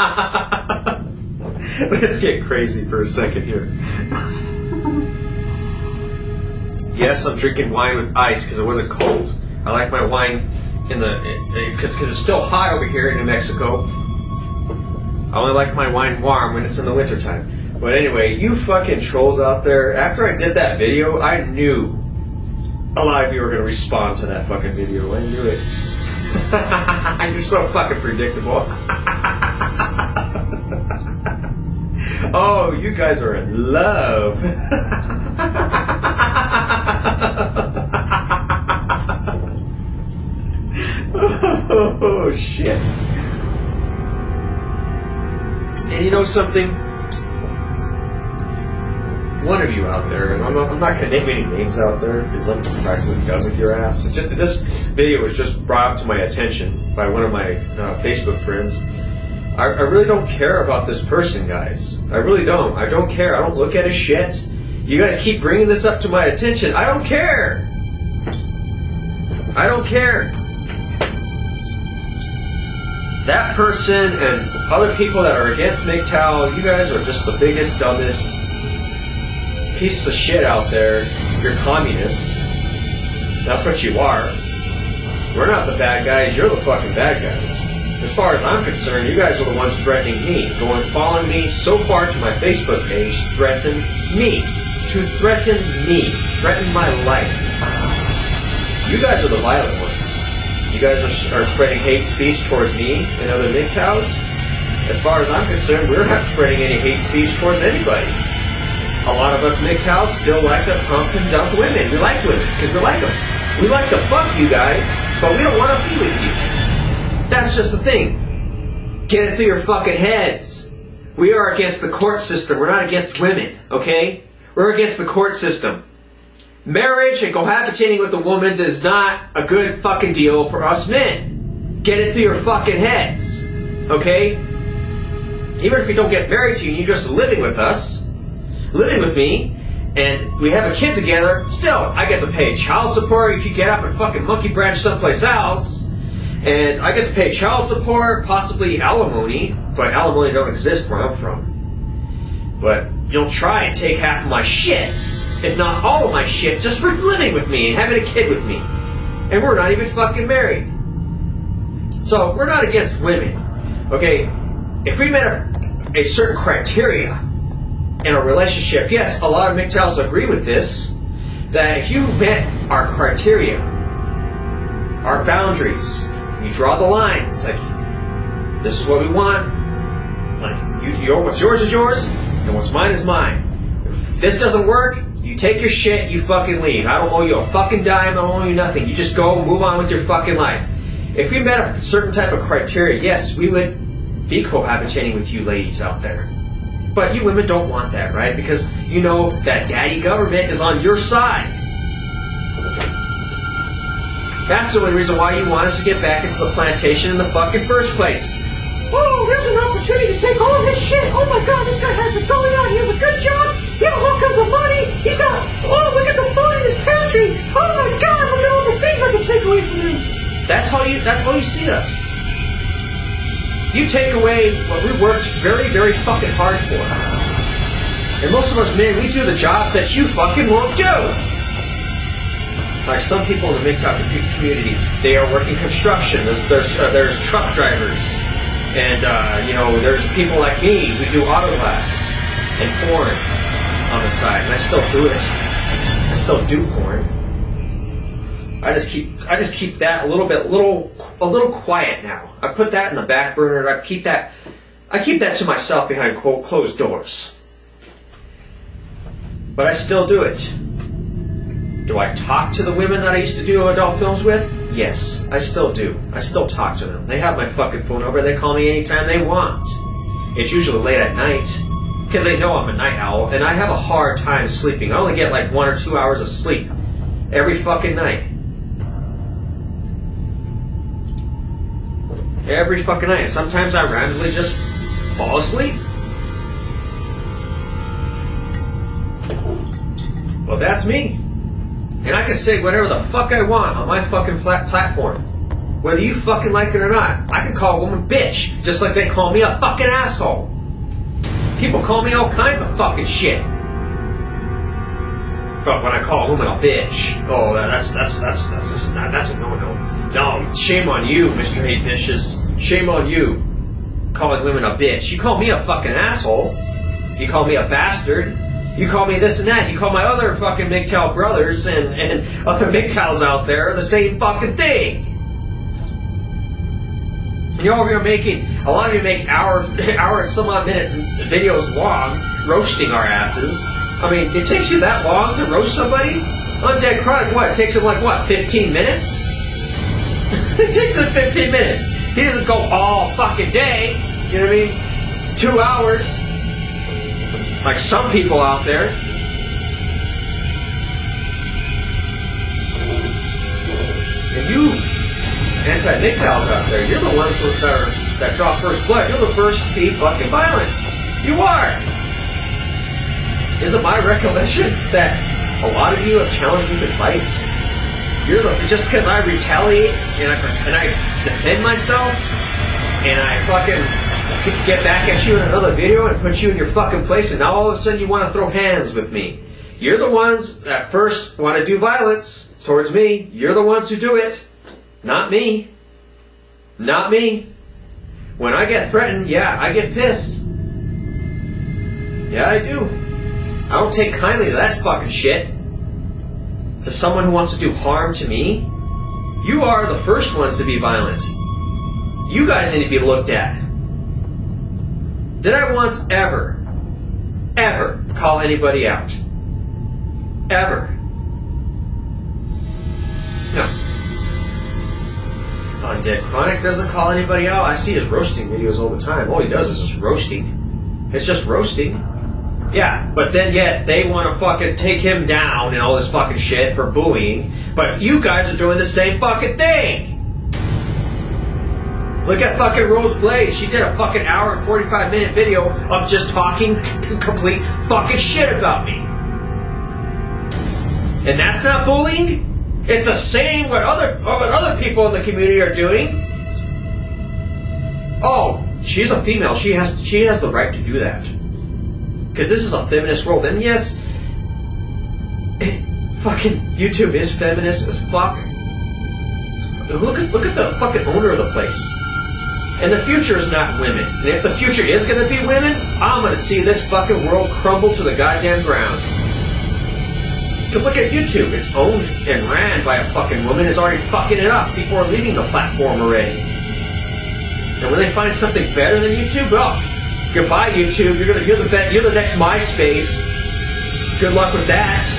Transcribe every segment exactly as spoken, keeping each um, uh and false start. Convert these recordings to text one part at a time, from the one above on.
Let's get crazy for a second here. Yes, I'm drinking wine with ice because it wasn't cold. I like my wine in the because it's still hot over here in New Mexico. I only like my wine warm when it's in the wintertime. But anyway, you fucking trolls out there, after I did that video, I knew a lot of you were going to respond to that fucking video. I knew it. You're so fucking predictable. Oh, you guys are in love. Oh, shit. And you know something? One of you out there, and I'm not, I'm not going to name any names out there because I'm practically done with your ass. It's just, this video was just brought up to my attention by one of my uh, Facebook friends. I, I really don't care about this person, guys. I really don't. I don't care. I don't look at his shit. You guys keep bringing this up to my attention. I don't care. I don't care. That person and other people that are against M G T O W, you guys are just the biggest, dumbest pieces of shit out there. You're communists. That's what you are. We're not the bad guys. You're the fucking bad guys. As far as I'm concerned, you guys are the ones threatening me. Going following me so far to my Facebook page to threaten me. To threaten me. Threaten my life. You guys are the violent ones. You guys are, are spreading hate speech towards me and other M G T O Ws. As far as I'm concerned, we're not spreading any hate speech towards anybody. A lot of us M G T O Ws still like to pump and dump women. We like women because we like them. We like to fuck you guys, but we don't want to be with you. That's just the thing. Get it through your fucking heads. We are against the court system. We're not against women, okay? We're against the court system. Marriage and cohabitating with a woman is not a good fucking deal for us men. Get it through your fucking heads, okay? Even if you don't get married to you and you're just living with us, living with me, and we have a kid together, still, I get to pay child support if you get up and fucking monkey branch someplace else. And I get to pay child support, possibly alimony, but alimony don't exist where I'm from. But you'll try and take half of my shit, if not all of my shit, just for living with me and having a kid with me. And we're not even fucking married. So, we're not against women. Okay, if we met a, a certain criteria in a relationship, yes, a lot of M G T O Ws agree with this, that if you met our criteria, our boundaries, you draw the lines, like, this is what we want, like, you, you, what's yours is yours, and what's mine is mine. If this doesn't work, you take your shit, you fucking leave. I don't owe you a fucking dime, I don't owe you nothing. You just go, move on with your fucking life. If we met a certain type of criteria, yes, we would be cohabitating with you ladies out there. But you women don't want that, right? Because you know that daddy government is on your side. That's the only reason why you want us to get back into the plantation in the fucking first place. Oh, there's an opportunity to take all of his shit. Oh my god, this guy has it going on. He has a good job. He has all kinds of money. He's got, oh, look at the food in his pantry. Oh my god, look at all the things I can take away from him. That's how you, that's how you see us. You take away what we worked very, very fucking hard for. And most of us men, we do the jobs that you fucking won't do. Like some people in the M G T O W community, they are working construction. There's there's, uh, there's truck drivers, and uh, you know there's people like me who do auto glass and porn on the side, and I still do it. I still do porn. I just keep I just keep that a little bit, little a little quiet now. I put that in the back burner. I keep that I keep that to myself behind closed doors. But I still do it. Do I talk to the women that I used to do adult films with? Yes, I still do. I still talk to them. They have my fucking phone number. They call me anytime they want. It's usually late at night, because they know I'm a night owl, and I have a hard time sleeping. I only get like one or two hours of sleep every fucking night. Every fucking night. Sometimes I randomly just fall asleep. Well, that's me. And I can say whatever the fuck I want on my fucking flat platform. whether you fucking like it or not. I can call a woman bitch, just like they call me a fucking asshole. People call me all kinds of fucking shit. But when I call a woman a bitch, oh, that's that's that's that's that's, that's a no-no. No, shame on you, Mister Hate Dishes. Shame on you, calling women a bitch. You call me a fucking asshole. You call me a bastard. You call me this and that. You call my other fucking M G T O W brothers and, and other M G T O Ws out there the same fucking thing. And you're over here making, a lot of you make hour, hour and some odd minute videos long, roasting our asses. I mean, it takes you that long to roast somebody? Undead Chronic, what? It takes him like, what, fifteen minutes? It takes him fifteen minutes. He doesn't go all fucking day. You know what I mean? Two hours. Like some people out there. And you, anti-M G T O Ws out there, you're the ones that, are, that draw first blood. You're the first to be fucking violent. You are. Is it my recollection that a lot of you have challenged me to fights? You're the, just because I retaliate and I, and I defend myself and I fucking get back at you in another video and put you in your fucking place, and now all of a sudden you want to throw hands with me. You're the ones that first want to do violence towards me. You're the ones who do it. Not me. Not me. When I get threatened, yeah, I get pissed. Yeah, I do. I don't take kindly to that fucking shit. To someone who wants to do harm to me. You are the first ones to be violent. You guys need to be looked at. Did I once ever, ever call anybody out? Ever? No. Undead Chronic doesn't call anybody out. I see his roasting videos all the time. All he does is just roasting. It's just roasting. Yeah, but then yet they want to fucking take him down and all this fucking shit for bullying. But you guys are doing the same fucking thing. Look at fucking Rose Blaze. She did a fucking hour and forty-five minute video of just talking c- complete fucking shit about me. And that's not bullying? It's a saying what other what other people in the community are doing. Oh, she's a female. She has she has the right to do that. Because this is a feminist world. And yes, fucking YouTube is feminist as fuck. Look at look at the fucking owner of the place. And the future is not women. And if the future is going to be women, I'm going to see this fucking world crumble to the goddamn ground. Because look at YouTube. It's owned and ran by a fucking woman who's already fucking it up before leaving the platform already. And when they find something better than YouTube, oh, goodbye YouTube. You're gonna you're the be- you're the next MySpace. Good luck with that.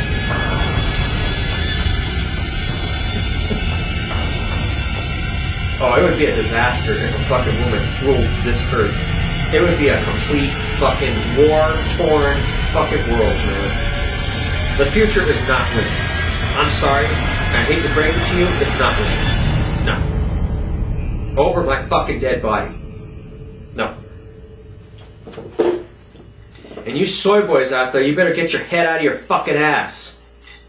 Oh, it would be a disaster if a fucking woman ruled this earth. It would be a complete fucking war-torn fucking world, man. The future is not women. I'm sorry. I hate to break it to you, it's not women. No. Over my fucking dead body. No. And you soy boys out there, you better get your head out of your fucking ass.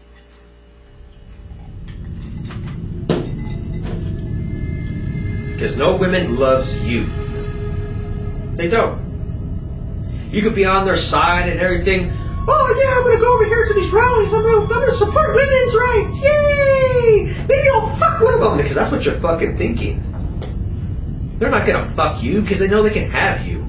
Because no woman loves you. They don't. You could be on their side and everything. Oh yeah, I'm going to go over here to these rallies. I'm going to support women's rights. Yay! Maybe I'll fuck one of them. Because that's what you're fucking thinking. They're not going to fuck you because they know they can have you.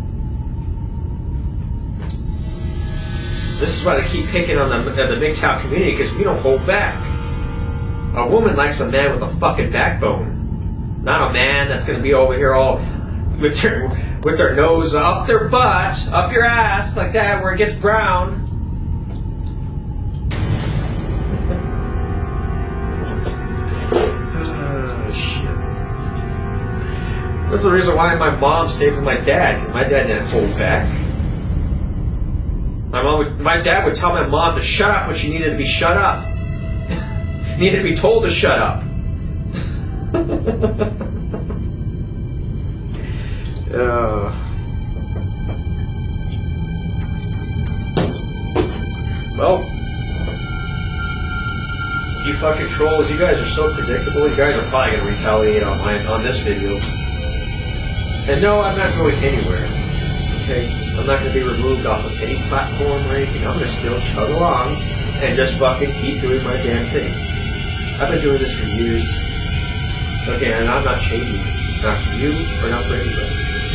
This is why they keep picking on the, uh, the M G T O W community, because we don't hold back. A woman likes a man with a fucking backbone. Not a man that's going to be over here all with their with their nose up their butt, up your ass, like that, where it gets brown. Oh, shit. That's the reason why my mom stayed with my dad, because my dad didn't hold back. My mom would, my dad would tell my mom to shut up when she needed to be shut up. Needed to be told to shut up. uh. Well, You fucking trolls, you guys are so predictable. You guys are probably going to retaliate on my on this video. And no, I'm not going anywhere. Okay? I'm not going to be removed off of any platform or anything. I'm going to still chug along and just fucking keep doing my damn thing. I've been doing this for years. Okay, and I'm not changing. Not for you or not for anybody.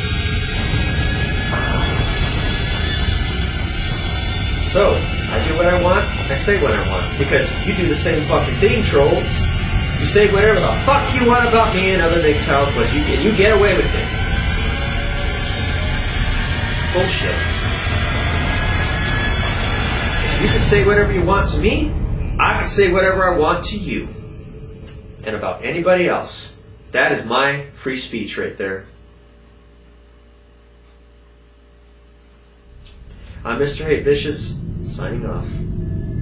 So, I do what I want, I say what I want. Because you do the same fucking thing, trolls. You say whatever the fuck you want about me and other M G T Ls, but you, and you get away with it. Bullshit. You can say whatever you want to me, I can say whatever I want to you. And about anybody else. That is my free speech right there. I'm Mister Hate Vicious, signing off.